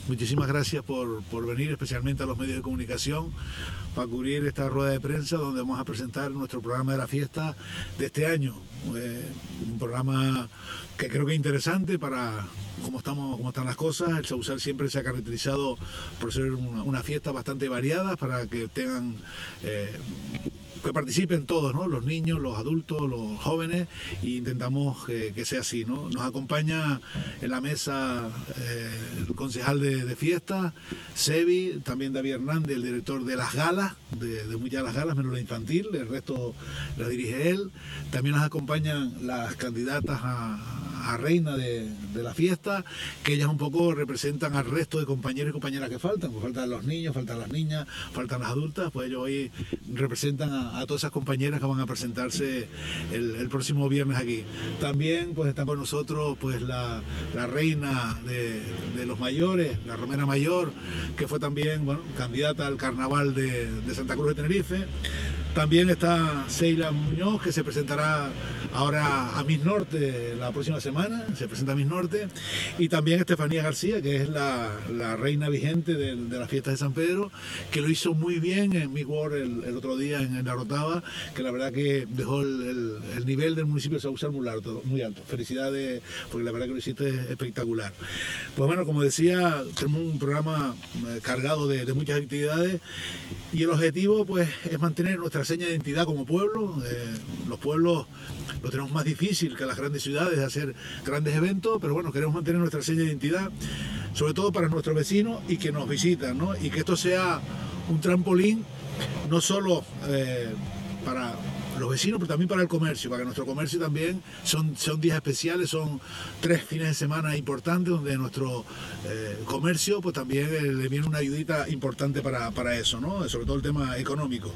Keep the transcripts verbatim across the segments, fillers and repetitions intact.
muchísimas gracias por, por venir, especialmente a los medios de comunicación, para cubrir esta rueda de prensa donde vamos a presentar nuestro programa de la fiesta de este año. Eh, un programa que creo que es interesante para cómo, estamos, cómo están las cosas. El Sausal siempre se ha caracterizado por ser una, una fiesta bastante variada, para que tengan... Eh, que participen todos, ¿no? Los niños, los adultos, los jóvenes, e intentamos que, que sea así, ¿no? Nos acompaña en la mesa eh, el concejal de, de fiesta, Sebi, también David Hernández, el director de las galas, de, de muchas de las galas, menos la infantil, el resto la dirige él. También nos acompañan las candidatas a, a reina de, de la fiesta, que ellas un poco representan al resto de compañeros y compañeras que faltan, pues faltan los niños, faltan las niñas, faltan las adultas, pues ellos hoy representan a a todas esas compañeras que van a presentarse el, el próximo viernes aquí. También pues está con nosotros pues la, la reina de, de los mayores, la Romera Mayor, que fue también, bueno, candidata al carnaval de, de Santa Cruz de Tenerife. También está Seila Muñoz, que se presentará ahora a Miss Norte la próxima semana, se presenta a Miss Norte. Y también Estefanía García, que es la, la reina vigente de, de las fiestas de San Pedro, que lo hizo muy bien en Miss World el, el otro día en, en la Rotava, que la verdad que dejó el, el, el nivel del municipio de Sausal muy alto, muy alto. Felicidades, porque la verdad que lo hiciste espectacular. Pues bueno, como decía, tenemos un programa cargado de, de muchas actividades, y el objetivo pues es mantener nuestra seña de identidad como pueblo. Eh, los pueblos lo tenemos más difícil que las grandes ciudades de hacer grandes eventos, pero bueno, queremos mantener nuestra seña de identidad, sobre todo para nuestros vecinos y que nos visitan, ¿no? Y que esto sea un trampolín, no solo eh, para los vecinos, pero también para el comercio, para que nuestro comercio también, son, son días especiales, son tres fines de semana importantes donde nuestro eh, comercio pues también eh, le viene una ayudita importante para, para eso, ¿no? Sobre todo el tema económico.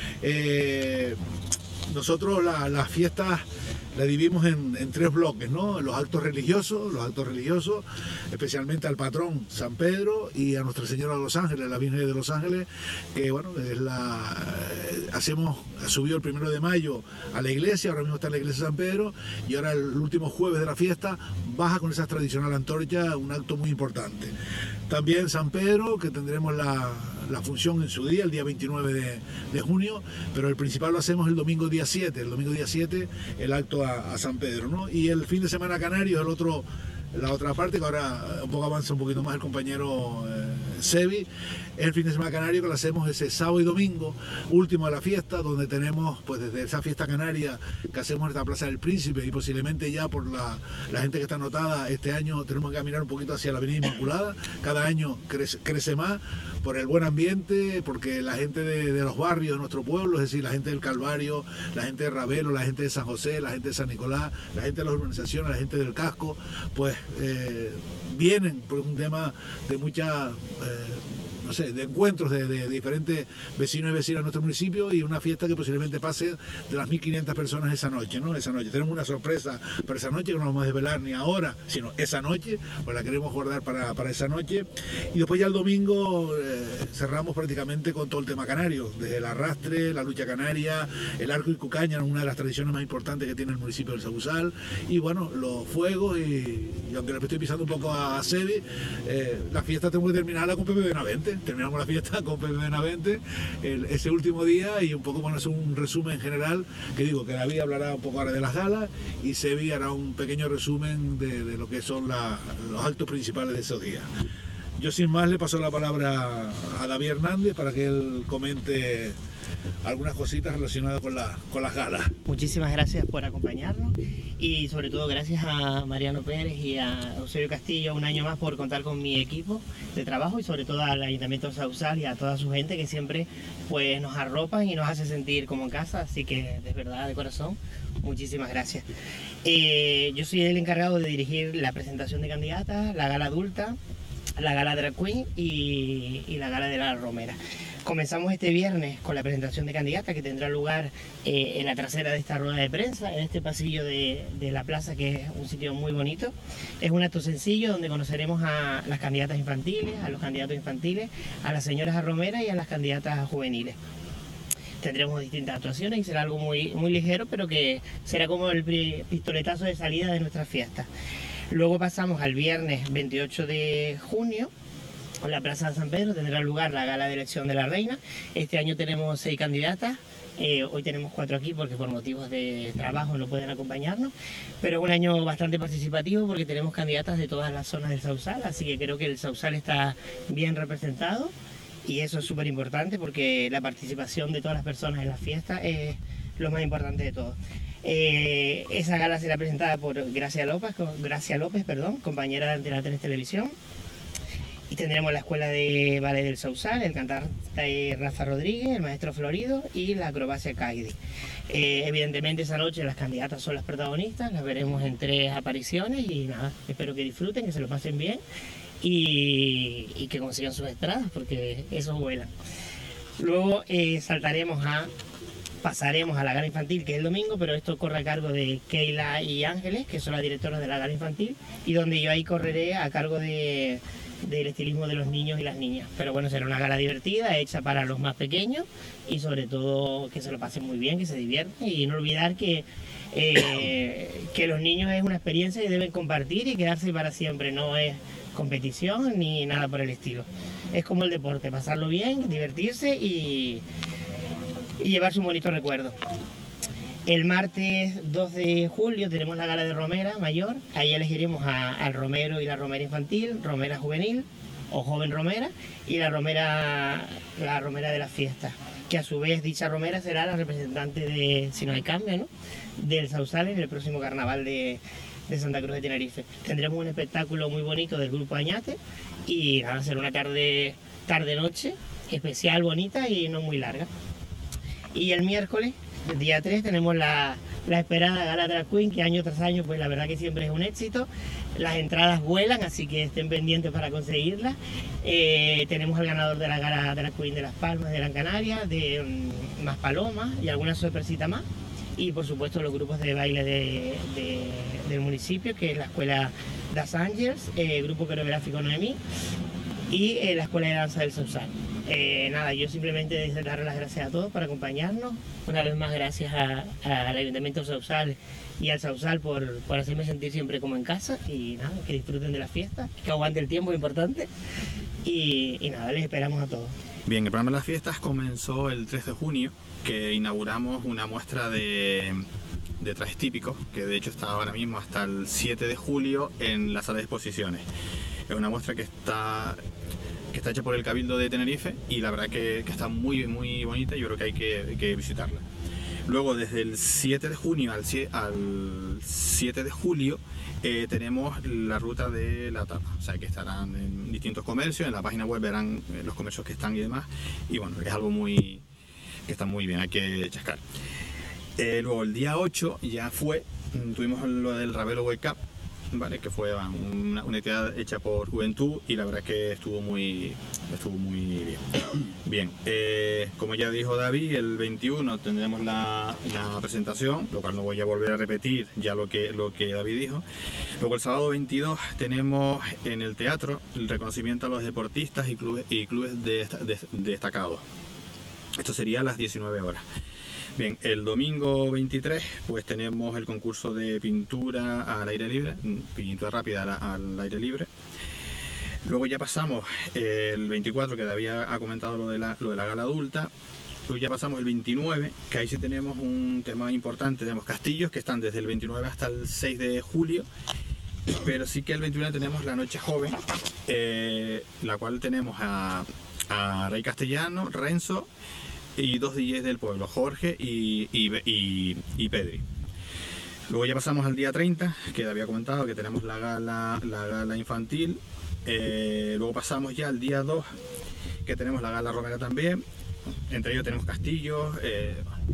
Eh, nosotros la, las fiestas la dividimos en, en tres bloques, ¿no? Los actos religiosos, los actos religiosos, especialmente al patrón San Pedro y a Nuestra Señora de los Ángeles, la Virgen de los Ángeles, que bueno, es la, hacemos, subió el primero de mayo a la iglesia, ahora mismo está en la iglesia de San Pedro, y ahora el último jueves de la fiesta baja con esa tradicional antorcha, un acto muy importante. También San Pedro, que tendremos la, la función en su día, el día veintinueve de, de junio, pero el principal lo hacemos el domingo día siete, el domingo día siete el acto a, a San Pedro, ¿no? Y el fin de semana canario, el otro, la otra parte, que ahora un poco avanza un poquito más el compañero eh, Sebi, es el fin de semana canario, que lo hacemos ese sábado y domingo, último de la fiesta, donde tenemos pues desde esa fiesta canaria que hacemos en esta Plaza del Príncipe, y posiblemente ya por la, la gente que está anotada este año tenemos que caminar un poquito hacia la Avenida Inmaculada. Cada año crece, crece más por el buen ambiente, porque la gente de, de los barrios de nuestro pueblo, es decir, la gente del Calvario, la gente de Ravelo, la gente de San José, la gente de San Nicolás, la gente de las urbanizaciones, la gente del casco, pues eh, vienen por un tema de mucha... Eh, no sé, de encuentros de, de, de diferentes vecinos y vecinas de nuestro municipio, y una fiesta que posiblemente pase de las mil quinientas personas esa noche, ¿no? Esa noche. Tenemos una sorpresa para esa noche que no vamos a desvelar ni ahora, sino esa noche, pues la queremos guardar para, para esa noche. Y después ya el domingo eh, cerramos prácticamente con todo el tema canario, desde el arrastre, la lucha canaria, el arco y cucaña, una de las tradiciones más importantes que tiene el municipio del Sausal, y bueno, los fuegos, y, y aunque le estoy pisando un poco a, a Sebi, eh, la fiesta tengo que terminarla con Pepe Benavente. Terminamos la fiesta con Pepe Benavente el, ese último día, y un poco, bueno, es un resumen general, que digo que David hablará un poco ahora de las galas, y Sebi hará un pequeño resumen de, de lo que son la, los actos principales de esos días. Yo sin más le paso la palabra a David Hernández para que él comente algunas cositas relacionadas con, la, con las galas. Muchísimas gracias por acompañarnos, y sobre todo gracias a Mariano Pérez y a Eusebio Castillo un año más por contar con mi equipo de trabajo, y sobre todo al Ayuntamiento de Sausal y a toda su gente que siempre pues nos arropan y nos hace sentir como en casa, así que de verdad, de corazón, muchísimas gracias. Eh, yo soy el encargado de dirigir la presentación de candidatas, la gala adulta, la gala Drag Queen y, y la gala de la Romera. Comenzamos este viernes con la presentación de candidatas, que tendrá lugar eh, en la trasera de esta rueda de prensa, en este pasillo de, de la plaza, que es un sitio muy bonito. Es un acto sencillo donde conoceremos a las candidatas infantiles, a los candidatos infantiles, a las señoras Romera y a las candidatas juveniles. Tendremos distintas actuaciones y será algo muy, muy ligero, pero que será como el pistoletazo de salida de nuestras fiestas. Luego pasamos al viernes veintiocho de junio, en la Plaza de San Pedro tendrá lugar la gala de elección de la reina. Este año tenemos seis candidatas. Eh, hoy tenemos cuatro aquí porque por motivos de trabajo no pueden acompañarnos, pero es un año bastante participativo porque tenemos candidatas de todas las zonas del Sausal, así que creo que el Sausal está bien representado y eso es súper importante porque la participación de todas las personas en la fiesta es lo más importante de todo. Eh, esa gala será presentada por Gracia López, Gracia López, perdón, compañera de Antena tres Televisión. Y tendremos la escuela de ballet del Sausal, el cantante Rafa Rodríguez, el maestro Florido y la acrobacia Caidi. Eh, evidentemente esa noche las candidatas son las protagonistas, las veremos en tres apariciones y nada, espero que disfruten, que se lo pasen bien y, y que consigan sus entradas porque esos vuelan. Luego eh, saltaremos a, pasaremos a la gala infantil que es el domingo, pero esto corre a cargo de Keila y Ángeles, que son las directoras de la gala infantil, y donde yo ahí correré a cargo de... del estilismo de los niños y las niñas. Pero bueno, será una gala divertida, hecha para los más pequeños y sobre todo que se lo pasen muy bien, que se diviertan y no olvidar que, eh, que los niños es una experiencia que deben compartir y quedarse para siempre, no es competición ni nada por el estilo. Es como el deporte, pasarlo bien, divertirse y, y llevarse un bonito recuerdo. El martes dos de julio tenemos la gala de Romera Mayor. Ahí elegiremos a, al Romero y la Romera Infantil, Romera Juvenil o Joven Romera y la Romera, la Romera de la Fiesta. Que a su vez dicha Romera será la representante de, si no hay cambio, ¿no?, del Sausal en el próximo carnaval de, de Santa Cruz de Tenerife. Tendremos un espectáculo muy bonito del grupo Añate y va a ser una tarde, tarde-noche especial, bonita y no muy larga. Y el miércoles, el día tres, tenemos la, la esperada Gala Drag Queen, que año tras año, pues la verdad que siempre es un éxito. Las entradas vuelan, así que estén pendientes para conseguirlas. Eh, tenemos al ganador de la Gala Drag Queen de Las Palmas, de Gran Canaria, de um, Más Palomas y alguna sorpresita más. Y por supuesto los grupos de baile de, de, del municipio, que es la Escuela Das Angels, eh, Grupo Coreográfico Noemí y eh, la Escuela de Danza del Sausal. Eh, nada, yo simplemente darle las gracias a todos por acompañarnos. Una vez más gracias a, a, al Ayuntamiento de Sausal y al Sausal por, por hacerme sentir siempre como en casa y nada, que disfruten de la fiesta, que aguante el tiempo, importante y, y nada, les esperamos a todos. Bien, el programa de las fiestas comenzó el tres de junio, que inauguramos una muestra de, de trajes típicos, que de hecho está ahora mismo hasta el siete de julio en la sala de exposiciones. Es una muestra que está... que está hecha por el Cabildo de Tenerife y la verdad que, que está muy muy bonita y yo creo que hay que, que visitarla. Luego desde el siete de junio al, al siete de julio eh, tenemos la ruta de la tapa, o sea que estarán en distintos comercios, en la página web verán los comercios que están y demás y bueno, es algo muy que está muy bien, hay que chascar. Eh, luego el día ocho ya fue, tuvimos lo del Ravelo World Cup, ¿vale? Que fue una, una actividad hecha por Juventud y la verdad que estuvo muy estuvo muy bien. Bien, eh, como ya dijo David, el veintiuno tendremos la, la presentación, lo cual no voy a volver a repetir ya lo que, lo que David dijo. Luego el sábado veintidós tenemos en el teatro el reconocimiento a los deportistas y clubes, y clubes de, de, destacados. Esto sería a las diecinueve horas. Bien, el domingo veintitrés pues tenemos el concurso de pintura al aire libre, pintura rápida al aire libre. Luego ya pasamos el veinticuatro, que David ha comentado lo de la, lo de la gala adulta. Luego ya pasamos el veintinueve, que ahí sí tenemos un tema importante, tenemos castillos que están desde el veintinueve hasta el seis de julio. Pero sí que el veintiuno tenemos la noche joven, eh, la cual tenemos a, a Rey Castellano, Renzo y dos D Js del pueblo, Jorge y, y, y, y Pedri. Luego ya pasamos al día treinta, que había comentado que tenemos la gala, la gala infantil. Eh, luego pasamos ya al día dos, que tenemos la gala romera también. Entre ellos tenemos castillos. Eh,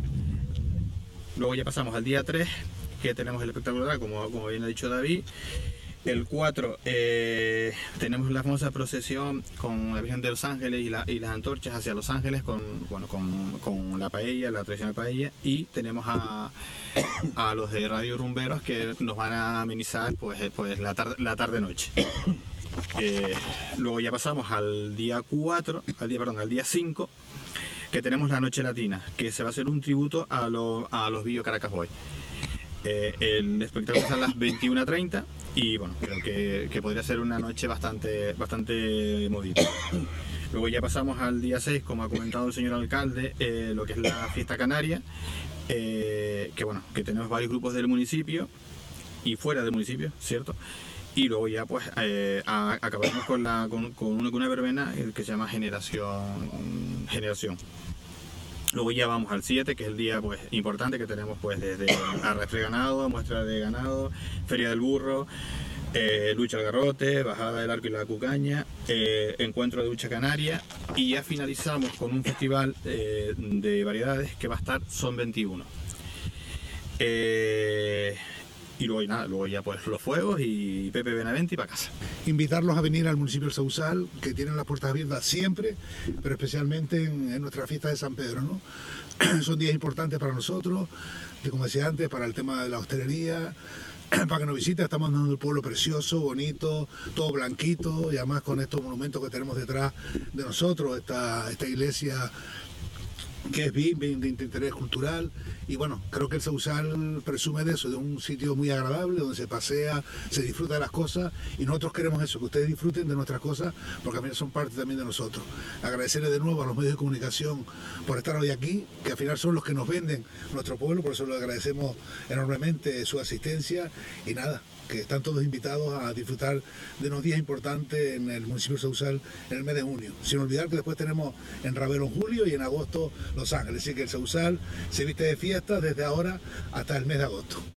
luego ya pasamos al día tres, que tenemos el espectáculo, como, como bien ha dicho David. El cuatro eh, tenemos la famosa procesión con la Virgen de los Ángeles y, la, y las antorchas hacia Los Ángeles con, bueno, con, con la paella, la tradicional paella, y tenemos a, a los de Radio Rumberos que nos van a amenizar pues, pues la tarde la tarde noche. Eh, luego ya pasamos al día cuatro, al día, perdón, al día cinco, que tenemos la Noche Latina, que se va a hacer un tributo a, lo, a los Bio Caracas Boys. Eh, el espectáculo es a las veintiuna treinta y bueno, creo que, que podría ser una noche bastante, bastante movida. Luego ya pasamos al día seis, como ha comentado el señor alcalde, eh, lo que es la fiesta canaria, eh, que bueno, que tenemos varios grupos del municipio y fuera del municipio, ¿cierto? Y luego ya pues eh, a, acabamos con, la, con, con, una, con una verbena que se llama Generación Generación. Luego ya vamos al siete, que es el día pues importante que tenemos pues desde arrastre de ganado, muestra de ganado, feria del burro, eh, lucha al garrote, bajada del arco y la cucaña, eh, encuentro de lucha canaria y ya finalizamos con un festival eh, de variedades que va a estar Son veintiuno. Eh, y luego, y nada, luego ya pues los fuegos y Pepe Benavente y para casa. Invitarlos a venir al municipio de Sausal, que tienen las puertas abiertas siempre, pero especialmente en, en nuestra fiesta de San Pedro, ¿no? Son días importantes para nosotros, de, como decía antes, para el tema de la hostelería, para que nos visiten. Estamos dando un pueblo precioso, bonito, todo blanquito, y además con estos monumentos que tenemos detrás de nosotros, esta, esta iglesia que es bien, bien de interés cultural. Y bueno, creo que el Sausal presume de eso, de un sitio muy agradable, donde se pasea, se disfruta de las cosas, y nosotros queremos eso, que ustedes disfruten de nuestras cosas, porque al final son parte también de nosotros. Agradecerles de nuevo a los medios de comunicación por estar hoy aquí, que al final son los que nos venden nuestro pueblo, por eso les agradecemos enormemente su asistencia, y nada, que están todos invitados a disfrutar de unos días importantes en el municipio de Sausal en el mes de junio. Sin olvidar que después tenemos en Ravelo en julio y en agosto Los Ángeles. Así que el Sausal se viste de fiesta desde ahora hasta el mes de agosto.